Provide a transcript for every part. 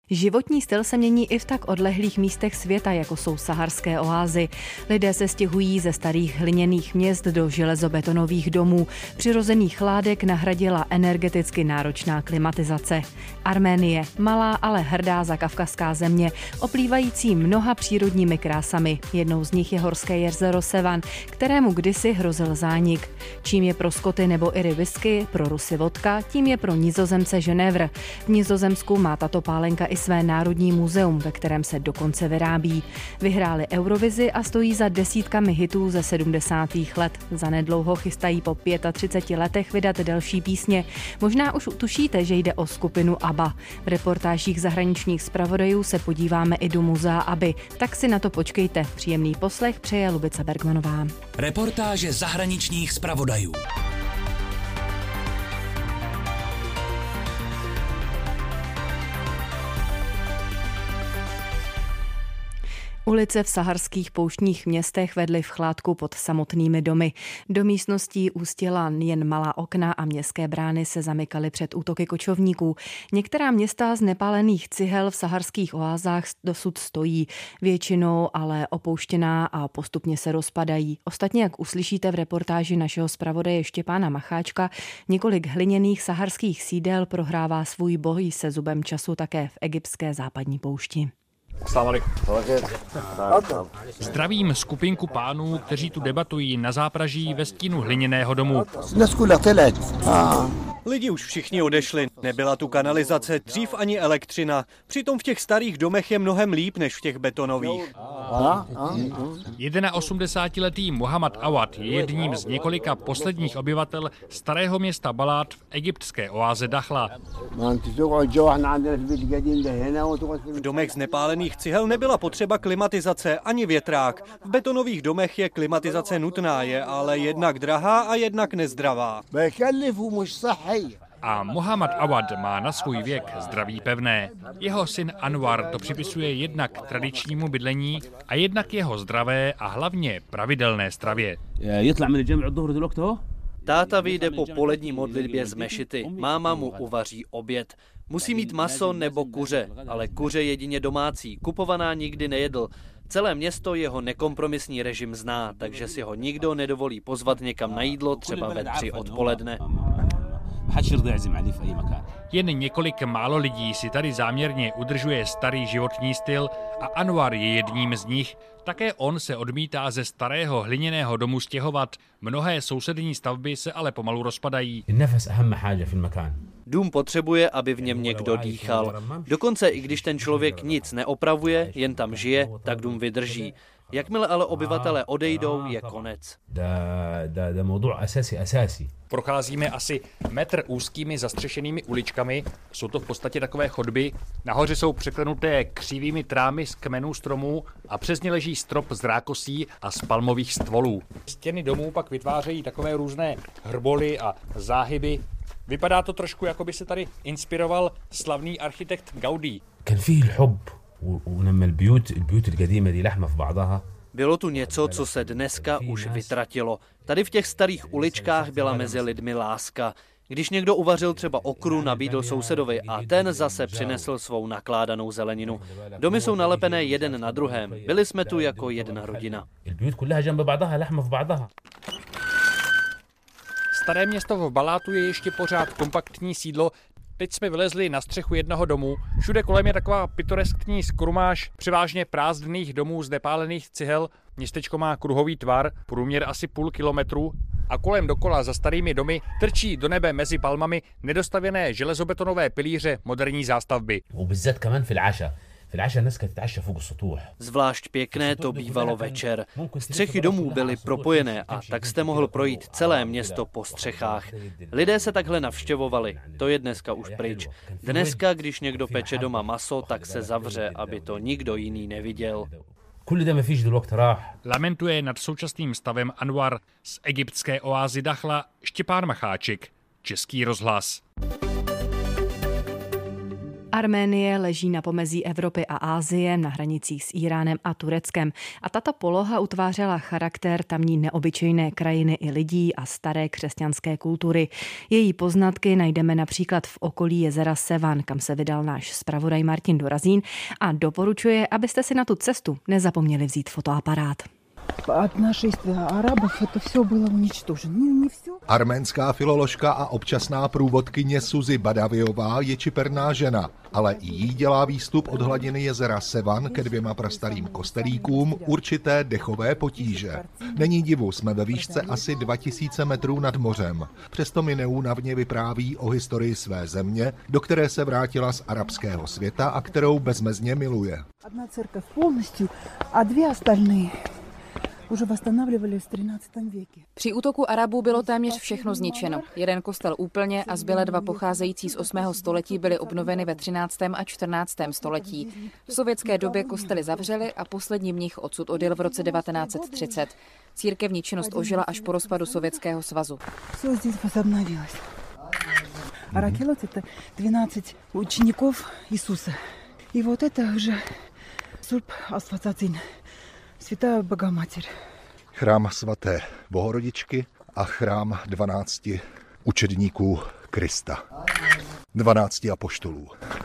Životní styl se mění i v tak odlehlých místech světa, jako jsou saharské oázy. Lidé se stěhují ze starých hliněných měst do železobetonových domů. Přirozených chládek nahradila energeticky náročná klimatizace. Arménie, malá, ale hrdá zakavkazská země, oplývající mnoha přírodními krásami. Jednou z nich je horské jezero Sevan, kterému kdysi hrozil zánik. Čím je pro Skoty nebo Iry whisky, pro Rusy vodka, tím je pro Nizozemce Ženevr. V Nizozemsku má tato pálenka i své národní muzeum, ve kterém se dokonce vyrábí. Vyhráli Eurovizi a stojí za desítkami hitů ze 70. let. Zanedlouho chystají po 35 letech vydat další písně. Možná už tušíte, že jde o skupinu ABBA. V reportážích zahraničních zpravodajů se podíváme i do muzea ABBY. Tak si na to počkejte. Příjemný poslech přeje Lubica Bergmanová. Reportáže zahraničních zpravodajů. Ulice v saharských pouštních městech vedly v chládku pod samotnými domy. Do místností ústěla jen malá okna a městské brány se zamykaly před útoky kočovníků. Některá města z nepálených cihel v saharských oázách dosud stojí, většinou ale opouštěná a postupně se rozpadají. Ostatně, jak uslyšíte v reportáži našeho zpravodaje Štěpána Macháčka, několik hliněných saharských sídel prohrává svůj boj se zubem času také v egyptské západní poušti. Zdravím skupinku pánů, kteří tu debatují na zápraží ve stínu hliněného domu. Lidi už všichni odešli, nebyla tu kanalizace, dřív ani elektřina. Přitom v těch starých domech je mnohem líp než v těch betonových. 81letý Mohammad Awad je jedním z několika posledních obyvatel starého města Balát v egyptské oáze Dakhla. V domech z nepálených cihel nebyla potřeba klimatizace ani větrák. V betonových domech je klimatizace nutná, je ale jednak drahá a jednak nezdravá. A Mohammad Awad má na svůj věk zdraví pevné. Jeho syn Anwar to připisuje jednak tradičnímu bydlení a jednak jeho zdravé a hlavně pravidelné stravě. Táta vyjde po polední modlitbě z mešity. Máma mu uvaří oběd. Musí mít maso nebo kuře, ale kuře jedině domácí, kupovaná nikdy nejedl. Celé město jeho nekompromisní režim zná, takže si ho nikdo nedovolí pozvat někam na jídlo, třeba ve 3 odpoledne. Jen několik málo lidí si tady záměrně udržuje starý životní styl a Anwar je jedním z nich. Také on se odmítá ze starého hliněného domu stěhovat. Mnohé sousední stavby se ale pomalu rozpadají. Dům potřebuje, aby v něm někdo dýchal. Dokonce i když ten člověk nic neopravuje, jen tam žije, tak dům vydrží. Jakmile ale obyvatelé odejdou, je konec. Procházíme asi metr úzkými zastřešenými uličkami. Jsou to v podstatě takové chodby. Nahoře jsou překlenuté křivými trámy z kmenů stromů a přes ně leží strop z rákosí a z palmových stvolů. Stěny domů pak vytvářejí takové různé hrboly a záhyby. Vypadá to trošku, jako by se tady inspiroval slavný architekt Gaudí. Bylo tu něco, co se dneska už vytratilo. Tady v těch starých uličkách byla mezi lidmi láska. Když někdo uvařil třeba okru, nabídl sousedovi a ten zase přinesl svou nakládanou zeleninu. Domy jsou nalepené jeden na druhém. Byli jsme tu jako jedna rodina. Staré město v Balátu je ještě pořád kompaktní sídlo. Teď jsme vylezli na střechu jednoho domu. Všude kolem je taková pitoreskní skrumáž převážně prázdných domů z nepálených cihel. Městečko má kruhový tvar, průměr asi půl kilometru a kolem dokola za starými domy trčí do nebe mezi palmami nedostavěné železobetonové pilíře moderní zástavby. Zvlášť pěkné to bývalo večer. Střechy domů byly propojené a tak jste mohl projít celé město po střechách. Lidé se takhle navštěvovali. To je dneska už pryč. Dneska, když někdo peče doma maso, tak se zavře, aby to nikdo jiný neviděl. Lamentuje nad současným stavem Anwar z egyptské oázy Dakhla Štěpán Macháček, Český rozhlas. Arménie leží na pomezí Evropy a Asie, na hranicích s Íránem a Tureckem. A tato poloha utvářela charakter tamní neobyčejné krajiny i lidí a staré křesťanské kultury. Její poznatky najdeme například v okolí jezera Sevan, kam se vydal náš zpravodaj Martin Dorazín a doporučuje, abyste si na tu cestu nezapomněli vzít fotoaparát. Arménská filoložka a občasná průvodkyně Suzy Badaviová je čiperná žena, ale i jí dělá výstup od hladiny jezera Sevan ke 2 prastarým kostelíkům určité dechové potíže. Není divu, jsme ve výšce asi 2000 metrů nad mořem. Přesto mi neúnavně vypráví o historii své země, do které se vrátila z arabského světa a kterou bezmezně miluje. Jedna církev plností a 2 остальные už восстанавливали v 13. věku. Při útoku Arabů bylo téměř všechno zničeno. Jeden kostel úplně a zbylé 2 pocházející z 8. století byly obnoveny ve 13. a 14. století. V sovětské době kostely zavřely a poslední mnich odsud odjel v roce 1930. Církevní činnost ožila až po rozpadu Sovětského svazu. Все здесь возобновилось. Аракелот — это 12 учеников Иисуса. И вот это уже Сурб Асфацацин, Světá Bohamatěr. Chrám svaté Bohorodičky a chrám 12 učedníků Krista. 12 apoštolů.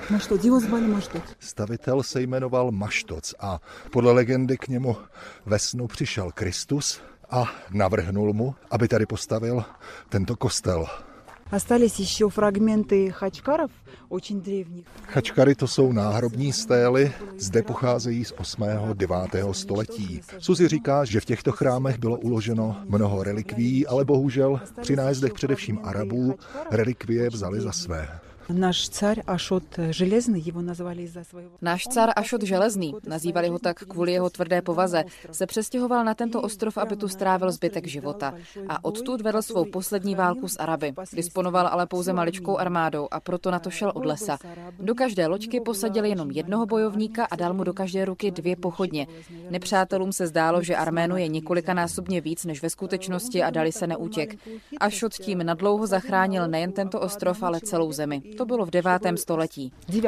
Stavitel se jmenoval Maštoc a podle legendy k němu ve snu přišel Kristus a navrhnul mu, aby tady postavil tento kostel. Остались еще фрагменты хачкаров, очень древних. Chačkary to jsou náhrobní stély, zde pocházejí z 8. a 9. století. Suzy říká, že v těchto chrámech bylo uloženo mnoho relikví, ale bohužel při nájezdech především Arabů relikvie vzali za své. Náš car Ašot Železný, jeho nazvali za svého... Náš car Ašot Železný, nazývali ho tak kvůli jeho tvrdé povaze, se přestěhoval na tento ostrov, aby tu strávil zbytek života. A odtud vedl svou poslední válku s Araby. Disponoval ale pouze maličkou armádou a proto na to šel od lesa. Do každé loďky posadil jenom jednoho bojovníka a dal mu do každé ruky 2 pochodně. Nepřátelům se zdálo, že Arménů je několikanásobně víc než ve skutečnosti a dali se neútěk. Ašot tím nadlouho zachránil nejen tento ostrov, ale celou zemi. To bylo v 9. století.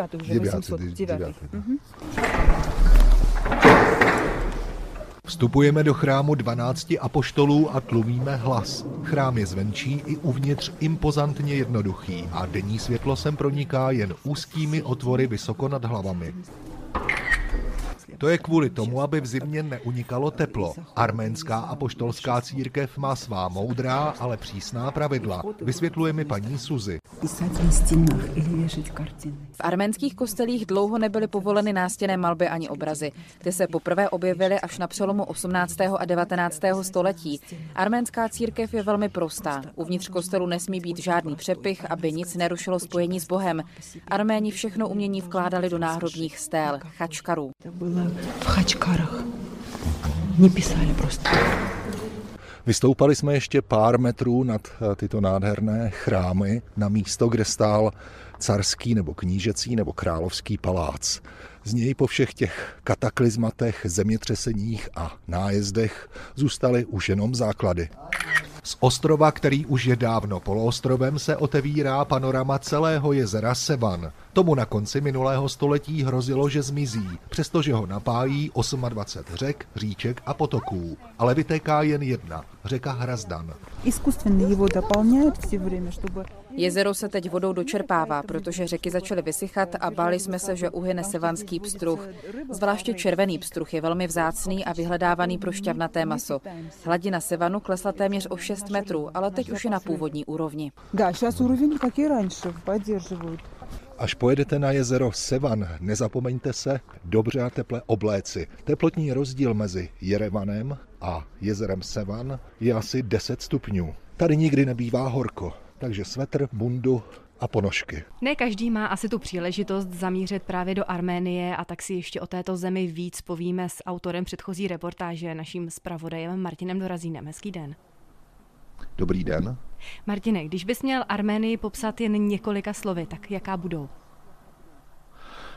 9. Vstupujeme do chrámu 12 apoštolů a tlumíme hlas. Chrám je zvenčí i uvnitř impozantně jednoduchý a denní světlo sem proniká jen úzkými otvory vysoko nad hlavami. To je kvůli tomu, aby v zimě neunikalo teplo. Arménská apoštolská církev má svá moudrá, ale přísná pravidla. Vysvětluje mi paní Suzy. V arménských kostelích dlouho nebyly povoleny nástěnné malby ani obrazy. Ty se poprvé objevily až na přelomu 18. a 19. století. Arménská církev je velmi prostá. Uvnitř kostelu nesmí být žádný přepych, aby nic nerušilo spojení s Bohem. Arméni všechno umění vkládali do náhrobních stél, chačkarů. V chačkarách. Nepísali prostě. Vystoupali jsme ještě pár metrů nad tyto nádherné chrámy na místo, kde stál carský nebo knížecí nebo královský palác. Z něj po všech těch kataklizmatech, zemětřeseních a nájezdech zůstaly už jenom základy. Z ostrova, který už je dávno poloostrovem, se otevírá panorama celého jezera Sevan. Tomu na konci minulého století hrozilo, že zmizí, přestože ho napájí 28 řek, říček a potoků. Ale vytéká jen jedna, řeka Hrazdan. Jezero se teď vodou dočerpává, protože řeky začaly vysychat a báli jsme se, že uhyne sevanský pstruh. Zvláště červený pstruh je velmi vzácný a vyhledávaný pro šťavnaté maso. Hladina Sevanu klesla téměř o 6 metrů, ale teď už je na původní úrovni. Až pojedete na jezero Sevan, nezapomeňte se dobře a teple obléci. Teplotní rozdíl mezi Jerevanem a jezerem Sevan je asi 10 stupňů. Tady nikdy nebývá horko, takže svetr, bundu a ponožky. Ne každý má asi tu příležitost zamířit právě do Arménie a tak si ještě o této zemi víc povíme s autorem předchozí reportáže, naším zpravodajem Martinem Dorazínem. Hezký den. Dobrý den. Martine, když bys měl Arménii popsat jen několika slovy, tak jaká budou?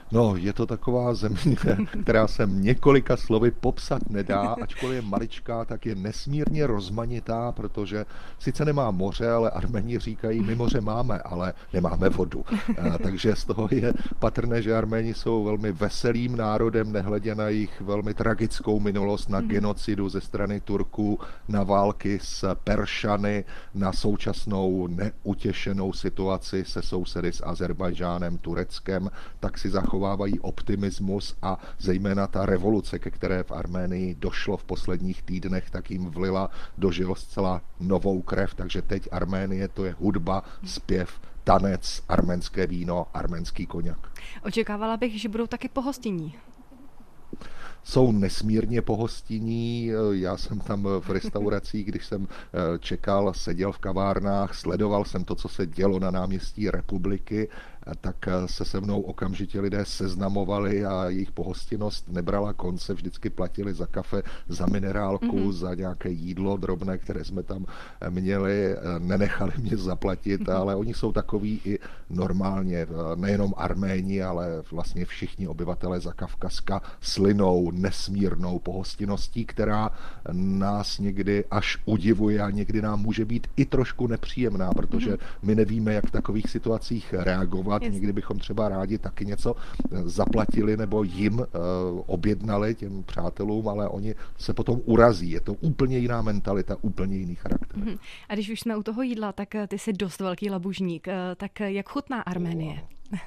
No, je to taková země, která se několika slovy popsat nedá, ačkoliv je maličká, tak je nesmírně rozmanitá, protože sice nemá moře, ale Arméni říkají, my moře máme, ale nemáme vodu. Takže z toho je patrné, že Arméni jsou velmi veselým národem, nehledě na jejich velmi tragickou minulost, na genocidu ze strany Turků, na války s Peršany, na současnou neutěšenou situaci se sousedy s Azerbajdžánem, Tureckem, tak si zachovávají optimismus a zejména ta revoluce, ke které v Arménii došlo v posledních týdnech, tak jim vlila do žil zcela novou krev, takže teď Arménie to je hudba, zpěv, tanec, arménské víno, arménský koněk. Očekávala bych, že budou taky pohostinní. Jsou nesmírně pohostinní, já jsem tam v restauracích, když jsem čekal, seděl v kavárnách, sledoval jsem to, co se dělo na náměstí Republiky, tak se mnou okamžitě lidé seznamovali a jejich pohostinnost nebrala konce, vždycky platili za kafe, za minerálku, za nějaké jídlo drobné, které jsme tam měli, nenechali mě zaplatit, ale oni jsou takoví i normálně, nejenom Arméni, ale vlastně všichni obyvatelé Zakavkazska slinou nesmírnou pohostinností, která nás někdy až udivuje a někdy nám může být i trošku nepříjemná, protože my nevíme, jak v takových situacích reagovat. Někdy bychom třeba rádi taky něco zaplatili nebo jim objednali, těm přátelům, ale oni se potom urazí. Je to úplně jiná mentalita, úplně jiný charakter. A když už jsme u toho jídla, tak ty jsi dost velký labužník. Tak jak chutná Arménie?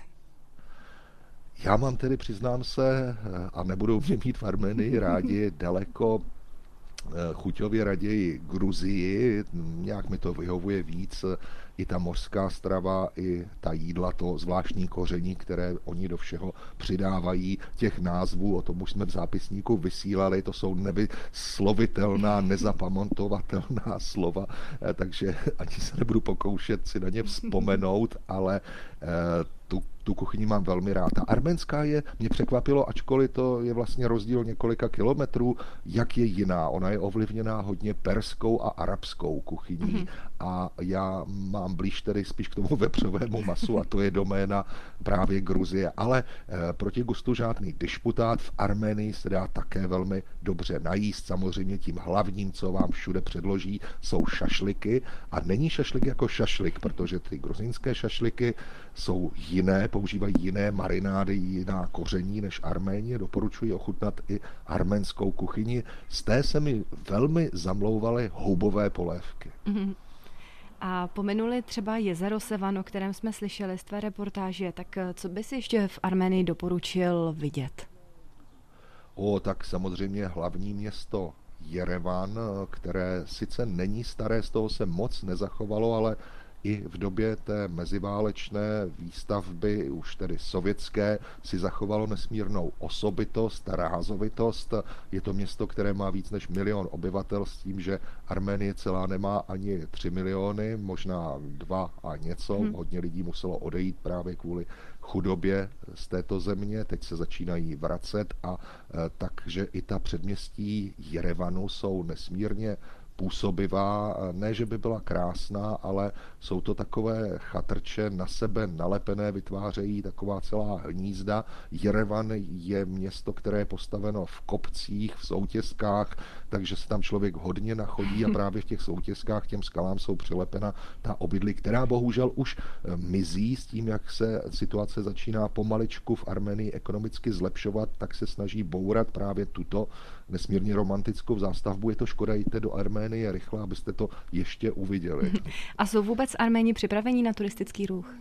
Já mám tedy, přiznám se, a nebudou mě mít v Arménii rádi, daleko chuťově raději Gruzii, nějak mi to vyhovuje víc, i ta mořská strava, i ta jídla, to zvláštní koření, které oni do všeho přidávají, těch názvů, o tom už jsme v zápisníku vysílali, to jsou nevyslovitelná, nezapamatovatelná slova, takže ani se nebudu pokoušet si na ně vzpomenout, ale tu kuchyni mám velmi rád. Ta arménská mě překvapilo, ačkoliv to je vlastně rozdíl několika kilometrů, jak je jiná. Ona je ovlivněná hodně perskou a arabskou kuchyní a já mám blíž tedy spíš k tomu vepřovému masu a to je doména právě Gruzie. Ale proti gustu žádný disputát. V Arménii se dá také velmi dobře najíst. Samozřejmě tím hlavním, co vám všude předloží, jsou šašliky. A není šašlik jako šašlik, protože ty gruzínské šašliky jsou jiné, používají jiné marinády, jiná koření než Arménie. Doporučuji ochutnat i arménskou kuchyni. Z té se mi velmi zamlouvaly houbové polévky. A pomenuli třeba jezero Sevan, o kterém jsme slyšeli z tvé reportáže, tak co bys ještě v Arménii doporučil vidět? Tak samozřejmě hlavní město Jerevan, které sice není staré, z toho se moc nezachovalo, ale i v době té meziválečné výstavby, už tedy sovětské, si zachovalo nesmírnou osobitost, rázovitost. Je to město, které má víc než 1 milion obyvatel, s tím, že Arménie celá nemá ani 3 miliony, možná 2 a něco. Hodně lidí muselo odejít právě kvůli chudobě z této země. Teď se začínají vracet a takže i ta předměstí Jerevanu jsou nesmírně působivá, ne, že by byla krásná, ale jsou to takové chatrče na sebe nalepené, vytvářejí taková celá hnízda. Jerevan je město, které je postaveno v kopcích, v soutězkách, takže se tam člověk hodně nachodí a právě v těch soutězkách těm skalám jsou přilepena ta obydlí, která bohužel už mizí s tím, jak se situace začíná pomaličku v Arménii ekonomicky zlepšovat, tak se snaží bourat právě tuto nesmírně romantickou zástavbu. Je to škoda, jděte do Arménie rychle, abyste to ještě uviděli. A jsou vůbec Arméni připraveni na turistický ruch?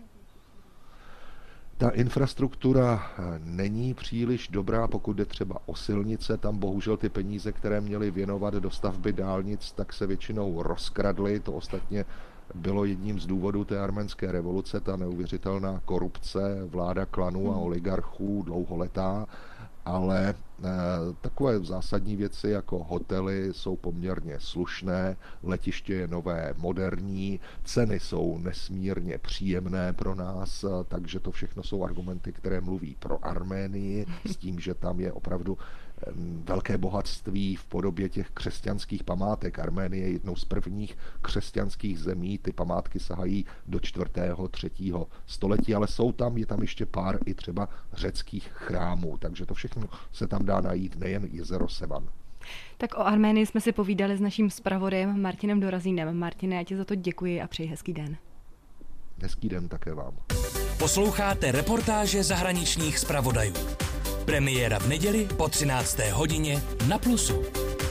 Ta infrastruktura není příliš dobrá, pokud jde třeba o silnice. Tam bohužel ty peníze, které měly věnovat do stavby dálnic, tak se většinou rozkradly. To ostatně bylo jedním z důvodů té arménské revoluce, ta neuvěřitelná korupce, vláda klanů a oligarchů dlouholetá. Ale takové zásadní věci jako hotely jsou poměrně slušné, letiště je nové, moderní, ceny jsou nesmírně příjemné pro nás, takže to všechno jsou argumenty, které mluví pro Arménii, s tím, že tam je opravdu velké bohatství v podobě těch křesťanských památek. Arménie je jednou z prvních křesťanských zemí, ty památky sahají do 4. 3. století, ale je tam ještě pár i třeba řeckých chrámů, takže to všechno se tam dá najít, nejen jezero Sevan. Tak o Arménii jsme si povídali s naším zpravodajem Martinem Dorazínem. Martine, já ti za to děkuji a přeji hezký den. Hezký den také vám. Posloucháte reportáže zahraničních zpravodajů. Premiéra v neděli po 13. hodině na Plusu.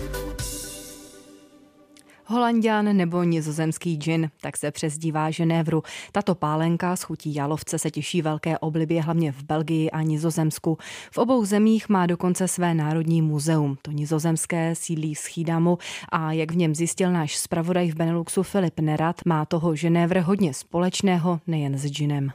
Holanďan nebo nizozemský džin, tak se přezdívá Ženevru. Tato pálenka s chutí jalovce se těší velké oblibě hlavně v Belgii a Nizozemsku. V obou zemích má dokonce své národní muzeum. To nizozemské sídlí v Schieddamu a jak v něm zjistil náš zpravodaj v Beneluxu Filip Nerad, má toho Ženevr hodně společného nejen s džinem.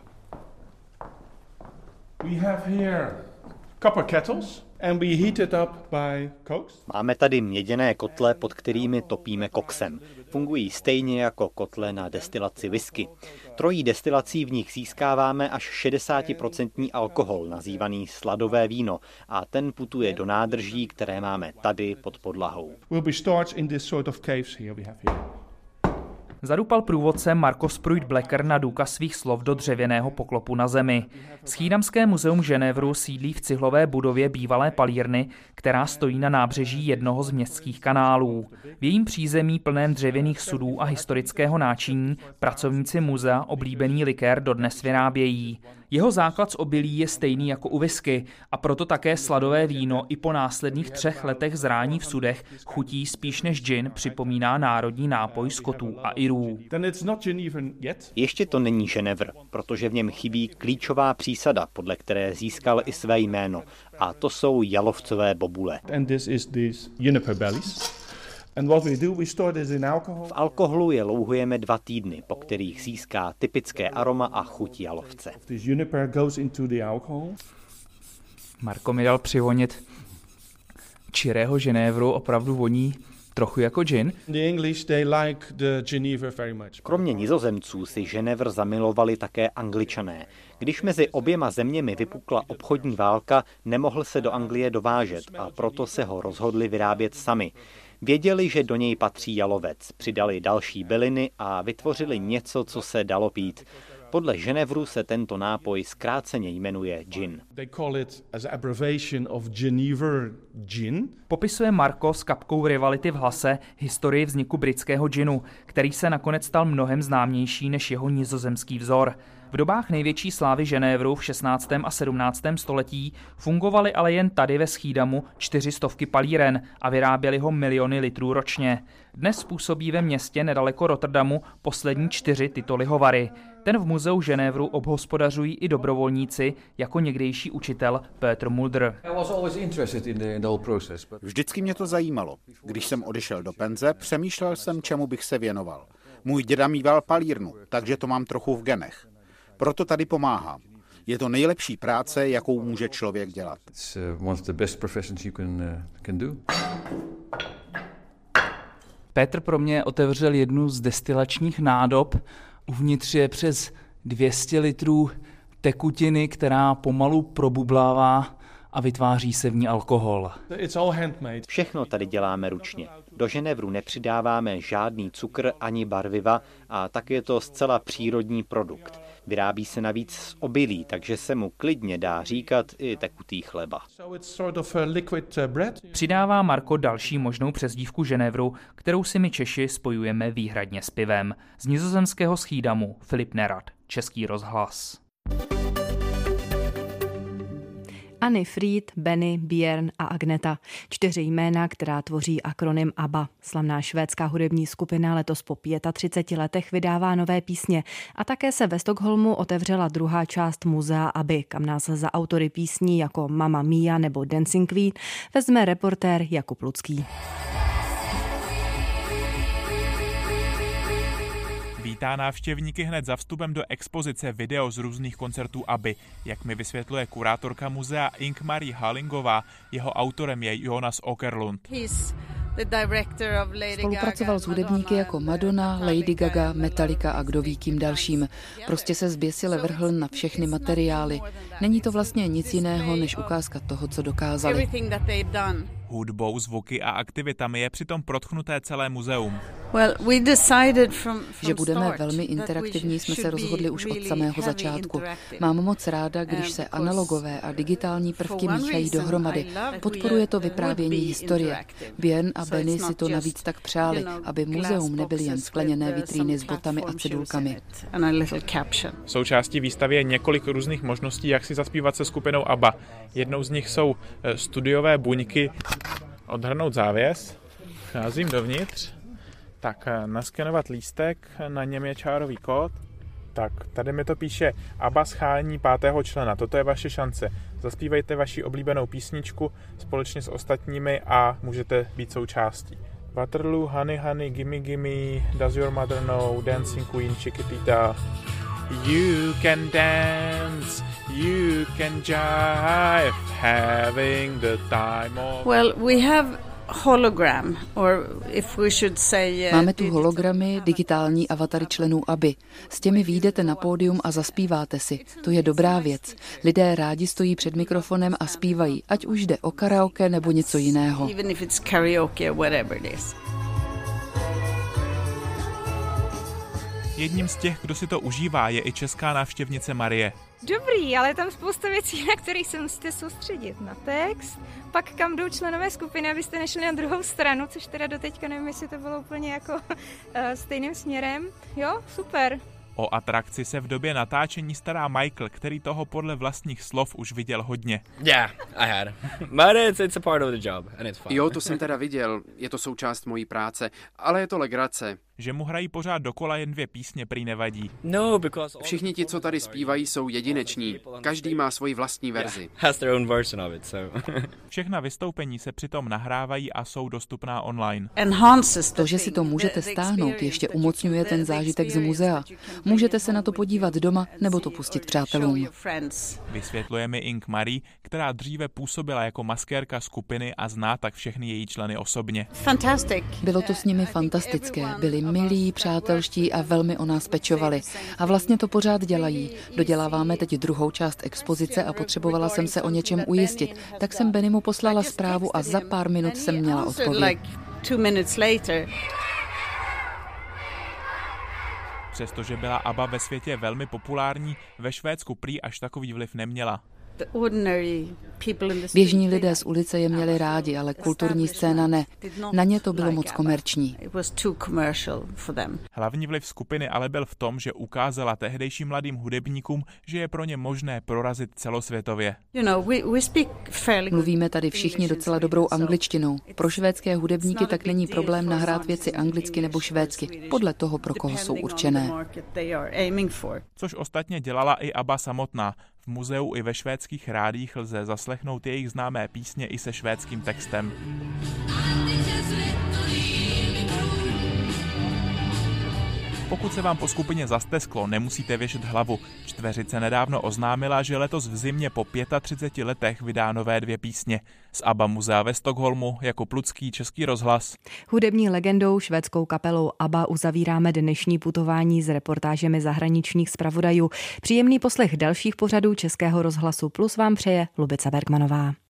We have here copper kettles. And we heat it up by cokes. Máme tady měděné kotle, pod kterými topíme koksem. Fungují stejně jako kotle na destilaci whisky. Trojí destilací v nich získáváme až 60% alkohol, nazývaný sladové víno, a ten putuje do nádrží, které máme tady pod podlahou. Will be stored in this sort of caves here we have here. Zadupal průvodce Marcos Pruitt-Blecker na důkaz svých slov do dřevěného poklopu na zemi. Schiedamské muzeum Ženevru sídlí v cihlové budově bývalé palírny, která stojí na nábřeží jednoho z městských kanálů. V jejím přízemí plném dřevěných sudů a historického náčiní pracovníci muzea oblíbený likér dodnes vyrábějí. Jeho základ z obilí je stejný jako u whisky a proto také sladové víno i po následných 3 letech zrání v sudech chutí spíš než gin připomíná národní nápoj Skotů a Irů. Ještě to není Ženevr, protože v něm chybí klíčová přísada, podle které získal i své jméno, a to jsou jalovcové bobule. V alkoholu je louhujeme 2 týdny, po kterých získá typické aroma a chuť jalovce. Marko mi dal přivonit čirého Ženevru, opravdu voní trochu jako gin. Kromě Nizozemců si Ženevr zamilovali také Angličané. Když mezi oběma zeměmi vypukla obchodní válka, nemohl se do Anglie dovážet a proto se ho rozhodli vyrábět sami. Věděli, že do něj patří jalovec, přidali další byliny a vytvořili něco, co se dalo pít. Podle Ženevru se tento nápoj zkráceně jmenuje gin. Popisuje Marko s kapkou rivality v hlase historii vzniku britského ginu, který se nakonec stal mnohem známější než jeho nizozemský vzor. V dobách největší slávy Ženevru v 16. a 17. století fungovaly ale jen tady ve Schieddamu 400 palíren a vyráběli ho miliony litrů ročně. Dnes působí ve městě nedaleko Rotterdamu poslední 4 tyto lihovary. Ten v muzeu Ženevru obhospodařují i dobrovolníci, jako někdejší učitel Peter Mulder. Vždycky mě to zajímalo. Když jsem odešel do penze, přemýšlel jsem, čemu bych se věnoval. Můj děda mýval palírnu, takže to mám trochu v genech. Proto tady pomáhám. Je to nejlepší práce, jakou může člověk dělat. Petr pro mě otevřel jednu z destilačních nádob. Uvnitř je přes 200 litrů tekutiny, která pomalu probublává a vytváří se v ní alkohol. Všechno tady děláme ručně. Do Ženevru nepřidáváme žádný cukr ani barviva a tak je to zcela přírodní produkt. Vyrábí se navíc z obilí, takže se mu klidně dá říkat i tekutý chleba. Přidává Marko další možnou přezdívku Ženevru, kterou si my Češi spojujeme výhradně s pivem. Z nizozemského Schieddamu Filip Nerad, Český rozhlas. Anny Fried, Benny, Björn a Agneta. 4 jména, která tvoří akronym ABBA. Slavná švédská hudební skupina letos po 35 letech vydává nové písně. A také se ve Stockholmu otevřela druhá část muzea ABBY, kam nás za autory písní jako Mamma Mia nebo Dancing Queen vezme reportér Jakub Lucký. Vítá návštěvníky hned za vstupem do expozice video z různých koncertů ABBY. Jak mi vysvětluje kurátorka muzea Ing-Marie Hallingová, jeho autorem je Jonas Åkerlund. Spolupracoval s hudebníky jako Madonna, Lady Gaga, Metallica a kdo ví kým dalším. Prostě se zběsile vrhl na všechny materiály. Není to vlastně nic jiného, než ukázka toho, co dokázali. Hudbou, zvuky a aktivitami je přitom protchnuté celé muzeum. Že budeme velmi interaktivní, jsme se rozhodli už od samého začátku. Mám moc ráda, když se analogové a digitální prvky míchají dohromady. Podporuje to vyprávění historie. Björn a Benny si to navíc tak přáli, aby muzeum nebyly jen skleněné vitríny s botami a cedulkami. Součástí výstavy je několik různých možností, jak si zaspívat se skupinou ABBA. Jednou z nich jsou studiové buňky. Odhrnout závěs, vcházím dovnitř, tak naskenovat lístek, na něm je čárový kód. Tak, tady mi to píše ABBA schání 5. člena, toto je vaše šance. Zaspívejte vaši oblíbenou písničku společně s ostatními a můžete být součástí. Waterloo, Honey Honey, Gimme Gimme, Does Your Mother Know, Dancing Queen, Chiquitita. You can dance, you can jive, having the time of... Well, we have hologram, or if we should say... Máme tu hologramy, digitální avatary členů ABBY. S těmi vyjdete na pódium a zaspíváte si. To je dobrá věc. Lidé rádi stojí před mikrofonem a zpívají, ať už jde o karaoke nebo něco jiného. Even if it's karaoke or whatever it is. Jedním z těch, kdo si to užívá, je i česká návštěvnice Marie. Dobrý, ale tam spousta věcí, na kterých se musíte soustředit. Na text, pak kam jdou členové skupiny, abyste nešli na druhou stranu, což teda doteďka nevím, jestli to bylo úplně jako stejným směrem. Jo, super. O atrakci se v době natáčení stará Michael, který toho podle vlastních slov už viděl hodně. Yeah, I had. But it's a part of the job and it's fun. Jo, to jsem teda viděl, je to součást mojí práce, ale je to legrace. Že mu hrají pořád dokola jen 2 písně, prý nevadí. No, because všichni ti, co tady zpívají, jsou jedineční. Každý má svoji vlastní verzi. Has their own version of it, so. Všechna vystoupení se přitom nahrávají a jsou dostupná online. To, že si to můžete stáhnout, ještě umocňuje ten zážitek z muzea. Můžete se na to podívat doma nebo to pustit přátelům. Vysvětluje mi Ink Marie, která dříve působila jako maskérka skupiny a zná tak všechny její členy osobně. Bylo to s nimi fantastické. Byli milí, přátelští a velmi o nás pečovali. A vlastně to pořád dělají. Doděláváme teď druhou část expozice a potřebovala jsem se o něčem ujistit. Tak jsem Bennymu poslala zprávu a za pár minut jsem měla odpověď. Přestože byla ABBA ve světě velmi populární, ve Švédsku prý až takový vliv neměla. Běžní lidé z ulice je měli rádi, ale kulturní scéna ne. Na ně to bylo moc komerční. Hlavní vliv skupiny ale byl v tom, že ukázala tehdejším mladým hudebníkům, že je pro ně možné prorazit celosvětově. Mluvíme tady všichni docela dobrou angličtinou. Pro švédské hudebníky tak není problém nahrát věci anglicky nebo švédsky, podle toho, pro koho jsou určené. Což ostatně dělala i ABBA samotná. V muzeu i ve švédských rádiích lze zaslechnout jejich známé písně i se švédským textem. Pokud se vám po skupině zastesklo, nemusíte věšet hlavu. Čtveřice nedávno oznámila, že letos v zimě po 35 letech vydá nové 2 písně. Z ABBA muzea ve Stockholmu, Jakub Lucký, Český rozhlas. Hudební legendou švédskou kapelou ABBA uzavíráme dnešní putování s reportážemi zahraničních zpravodajů. Příjemný poslech dalších pořadů Českého rozhlasu Plus vám přeje Lubica Bergmanová.